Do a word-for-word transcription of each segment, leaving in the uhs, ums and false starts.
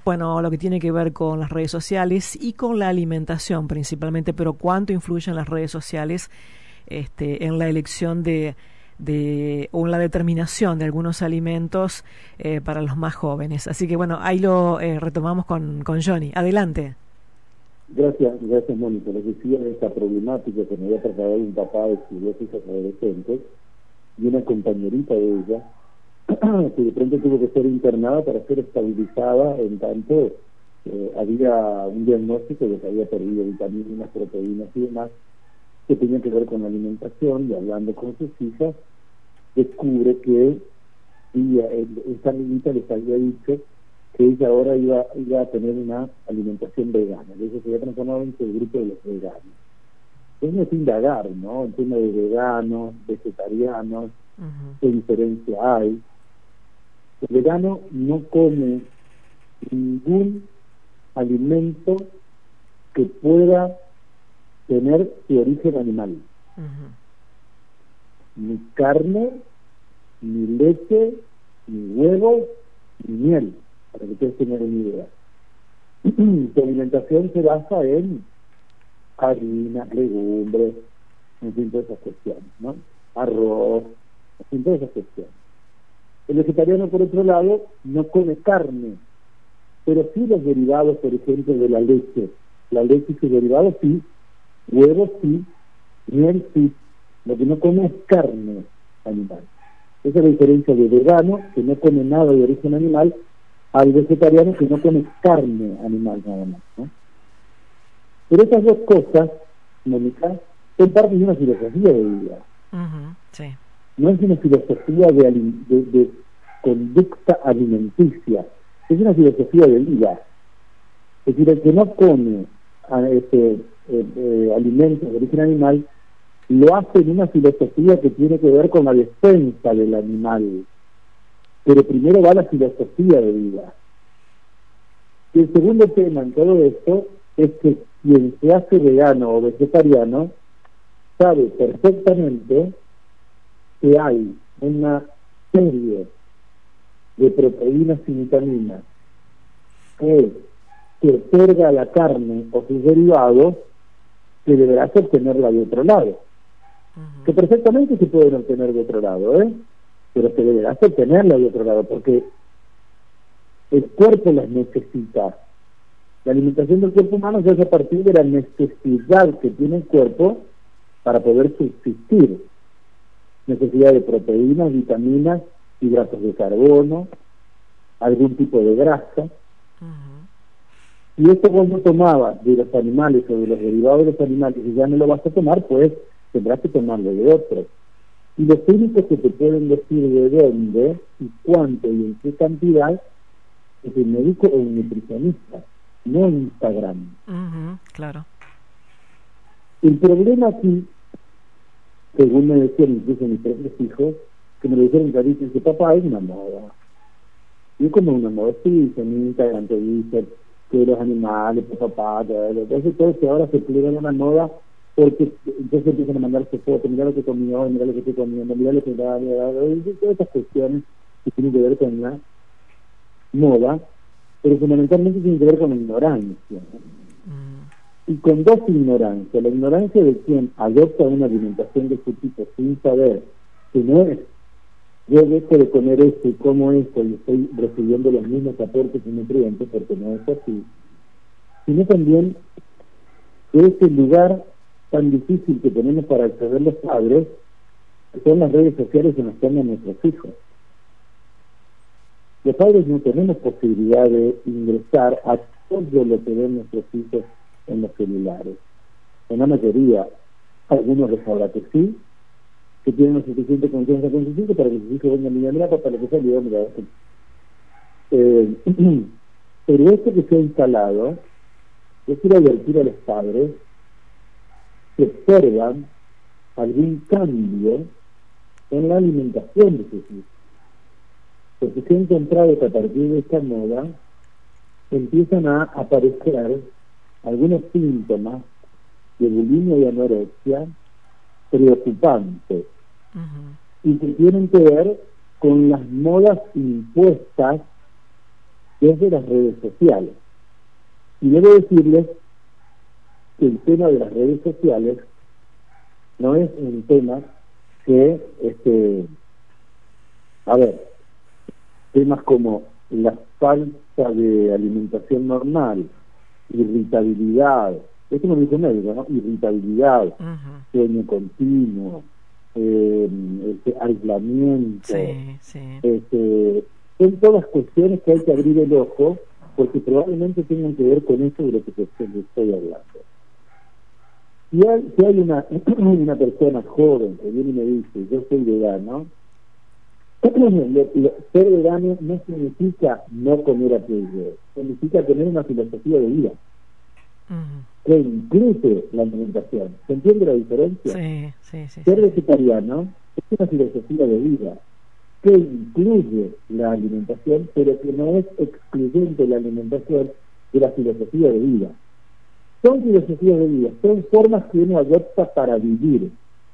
bueno, lo que tiene que ver con las redes sociales y con la alimentación principalmente, pero cuánto influyen las redes sociales este, en la elección de, de o en la determinación de algunos alimentos eh, para los más jóvenes. Así que bueno, ahí lo eh, retomamos con, con Johnny. Adelante. Gracias, gracias Mónica. Les decía de esta problemática que me había trasladado un papá de sus dos hijas adolescentes y una compañerita de ella que de pronto tuvo que ser internada para ser estabilizada en tanto eh, había un diagnóstico de que había perdido vitaminas, proteínas y demás que tenían que ver con la alimentación, y hablando con sus hijas descubre que ella, esta niñita les había dicho que ella ahora iba, iba a tener una alimentación vegana, de eso se había transformado en el grupo de los veganos. Entonces es indagar, ¿no? El tema de veganos, vegetarianos, uh-huh. ¿Qué diferencia hay? El vegano no come ningún alimento que pueda tener su origen animal. Uh-huh. Ni carne, ni leche, ni huevos, ni miel, para que ustedes tengan una idea. Su alimentación se basa en harinas, legumbres, en fin, todas esas cuestiones, ¿no? Arroz, en fin, todas esas cuestiones. El vegetariano, por otro lado, no come carne, pero sí los derivados, por ejemplo, de la leche. La leche y sus derivados sí, huevos sí, miel sí. Lo que no come es carne animal. Esa es la diferencia de vegano, que no come nada de origen animal, al vegetariano que no come carne animal nada más, ¿no? Pero esas dos cosas, Mónica, son parte de una filosofía de vida. Uh-huh, sí. No es una filosofía de, de, de conducta alimenticia, es una filosofía de vida. Es decir, el que no come a, este, eh, eh, alimentos de origen animal, lo hace en una filosofía que tiene que ver con la defensa del animal. Pero primero va la filosofía de vida. Y el segundo tema en todo esto es que quien se hace vegano o vegetariano sabe perfectamente que hay una serie de proteínas y vitaminas que, que otorga la carne o sus derivados, que deberás obtenerla de otro lado. Uh-huh. Que perfectamente se pueden obtener de otro lado, ¿eh? Pero que deberás obtenerla de otro lado, porque el cuerpo las necesita. La alimentación del cuerpo humano se hace a partir de la necesidad que tiene el cuerpo para poder subsistir. Necesidad de proteínas, vitaminas, hidratos de carbono, algún tipo de grasa. Uh-huh. Si esto vos no tomabas de los animales o de los derivados de los animales y ya no lo vas a tomar, pues tendrás que tomarlo de otros. Y los únicos que te pueden decir de dónde y cuánto y en qué cantidad es el médico o un nutricionista, no Instagram. Uh-huh, claro. El problema aquí, según me decían incluso mis propios hijos, que me lo dijeron clarito, dice, papá, es una moda. Y como una moda, sí, en Instagram te dicen que los animales, pues papá, todo, entonces todo que ahora se pliega en una moda, porque entonces empiezan a mandarse fotos, mira lo que comió, mira lo que estoy comiendo, mira lo que da, mira, todas estas cuestiones que tienen que ver con la moda, pero fundamentalmente tienen que ver con la ignorancia, ¿no? Mm. Y con dos ignorancias: la ignorancia de quien adopta una alimentación de este tipo sin saber que no es, yo dejo de comer esto y como esto y estoy recibiendo los mismos aportes y nutrientes, porque no es así, sino también que ese lugar tan difícil que tenemos para acceder los padres, que son las redes sociales en las que andan nuestros hijos. Los padres no tenemos posibilidad de ingresar a todo lo que ven nuestros hijos en los celulares. En la mayoría, algunos les habrá que sí, que tienen la suficiente confianza con sus hijos para que sus hijos vengan y digan, mira papá, lo que salió, mira esto. Eh, pero esto que se ha instalado, yo quiero advertir a los padres que observan algún cambio en la alimentación de sus hijos. Porque se ha encontrado que a partir de esta moda empiezan a aparecer algunos síntomas de bulimia y anorexia preocupantes. Uh-huh. Y que tienen que ver con las modas impuestas desde las redes sociales. Y debo decirles que el tema de las redes sociales no es un tema que, este, a ver, temas como la falta de alimentación normal, irritabilidad, esto me dice médico, ¿no? Irritabilidad, uh-huh. sueño continuo, eh, este, aislamiento, sí, sí. Este, son todas cuestiones que hay que abrir el ojo, porque probablemente tengan que ver con esto de lo que te, te estoy hablando. Si hay, si hay una, una persona joven que viene y me dice, yo soy vegano, ser vegano no significa no comer aquello, significa tener una filosofía de vida uh-huh. que incluye la alimentación. ¿Se entiende la diferencia? Sí, sí, sí. Ser sí, vegetariano sí. es una filosofía de vida que incluye la alimentación, pero que no es excluyente la alimentación de la filosofía de vida. Son filosofías de vida, son formas que uno adopta para vivir.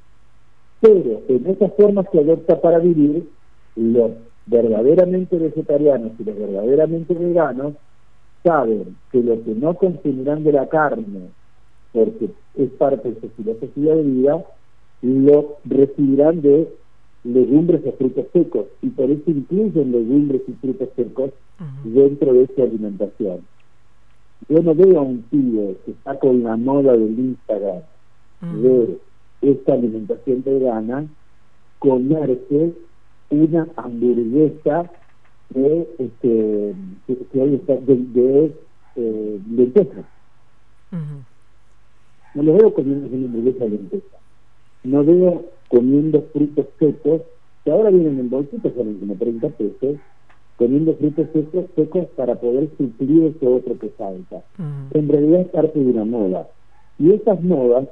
Pero en esas formas que adopta para vivir, los verdaderamente vegetarianos y los verdaderamente veganos saben que lo que no consumirán de la carne, porque es parte de su filosofía de vida, lo recibirán de legumbres o frutos secos, y por eso incluyen legumbres y frutos secos uh-huh. dentro de su alimentación. Yo no veo a un pibe que está con la moda del Instagram uh-huh. de esta alimentación vegana comerse una hamburguesa de este que, que hoy está de, de eh, lentejas. Uh-huh. No lo veo comiendo una hamburguesa de lentejas. No veo comiendo frutos secos, que ahora vienen en bolsitas, salen como treinta pesos, comiendo frutos secos, secos para poder suplir ese otro que falta. Uh-huh. En realidad es parte de una moda. Y esas modas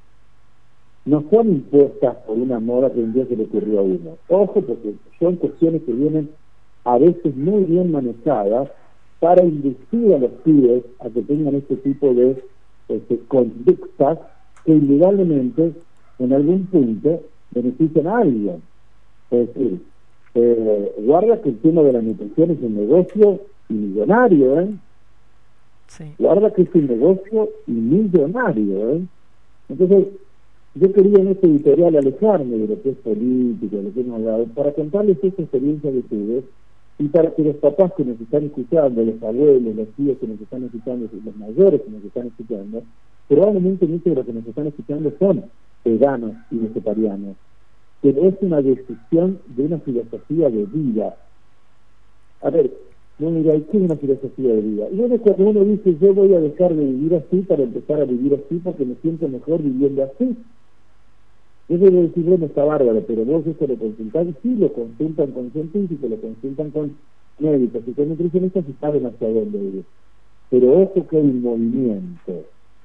no son impuestas por una moda que un día se le ocurrió a uno. Ojo, porque son cuestiones que vienen a veces muy bien manejadas para inducir a los pibes a que tengan este tipo de este, conductas que indudablemente en algún punto benefician a alguien. Es decir, eh, guarda que el tema de la nutrición es un negocio millonario, ¿eh? Sí. Guarda que es un negocio millonario, ¿eh? Entonces, yo quería en este editorial alejarme de lo que es política, de lo que hemos hablado, para contarles esta experiencia que tuve, y para que los papás que nos están escuchando, los abuelos, los tíos que nos están escuchando, los mayores que nos están escuchando, probablemente muchos de los que nos están escuchando son veganos y vegetarianos, pero es una decisión de una filosofía de vida. A ver, no mira, ¿qué es una filosofía de vida? Y bueno, cuando uno dice, yo voy a dejar de vivir así para empezar a vivir así porque me siento mejor viviendo así. Yo debo decir, bueno, está bárbaro, pero vos eso lo consultás, y sí, lo consultan con científicos, lo consultan con médicos y con nutricionistas y saben hacia dónde ir. Pero ojo que hay un movimiento.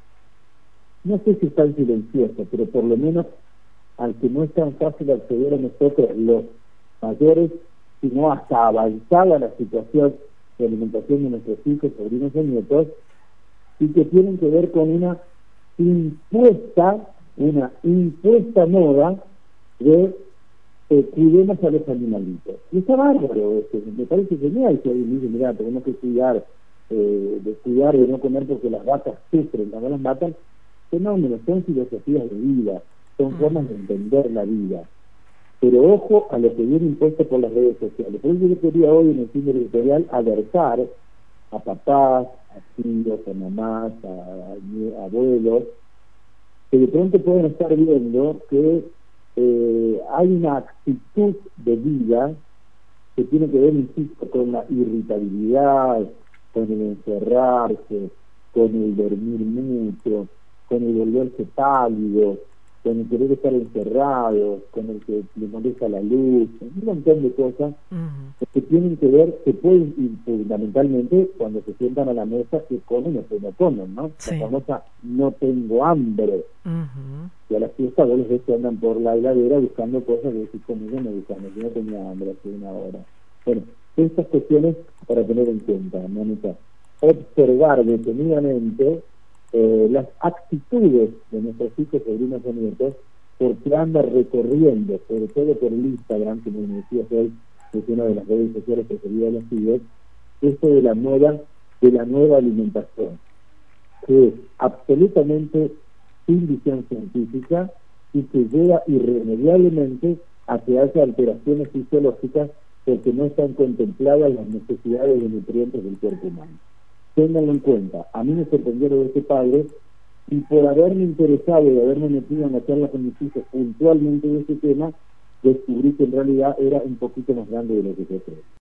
No sé si es tan silencioso, pero por lo menos al que no es tan fácil acceder a nosotros, los mayores, sino hasta avanzada la situación de alimentación de nuestros hijos, sobrinos y nietos, y que tienen que ver con una impuesta, una impuesta moda de eh, cuidemos a los animalitos. Y está bárbaro, este, me parece genial que alguien dice, mira, tenemos que cuidar, eh, de cuidar de no comer porque las vacas sufren, cuando las matan. Fenómenos, son filosofías de vida, son mm. formas de entender la vida. Pero ojo a lo que viene impuesto por las redes sociales. Por eso yo quería hoy en el fin del editorial alertar a papás, a tíos, a mamás, a, a abuelos, que de pronto pueden estar viendo que eh, hay una actitud de vida que tiene que ver, insisto, con la irritabilidad, con el encerrarse, con el dormir mucho, con el volverse pálido, con el querer estar encerrado, con el que le molesta la luz, un montón de cosas uh-huh. que tienen que ver, que pueden, y fundamentalmente, cuando se sientan a la mesa, que comen o que no comen, ¿no? Sí. La famosa no tengo hambre. Uh-huh. Y a las fiestas vos les ves que andan por la heladera buscando cosas que decís, como yo no buscando, yo no tenía hambre hace una hora. Bueno, estas cuestiones para tener en cuenta, Mónica. Observar detenidamente Eh, las actitudes de nuestros hijos, sobrinos o nietos, porque anda recorriendo, sobre todo por el Instagram, que me decías hoy, que es una de las redes sociales preferidas de los pibes, esto de la nueva, de la nueva alimentación, que es absolutamente sin visión científica y que lleva irremediablemente a que haya alteraciones fisiológicas porque no están contempladas las necesidades de nutrientes del cuerpo humano. Ténganlo en cuenta. A mí me sorprendió lo de este padre, y por haberme interesado y haberme metido en la charla con mis hijos puntualmente de este tema, descubrí que en realidad era un poquito más grande de lo que yo creo.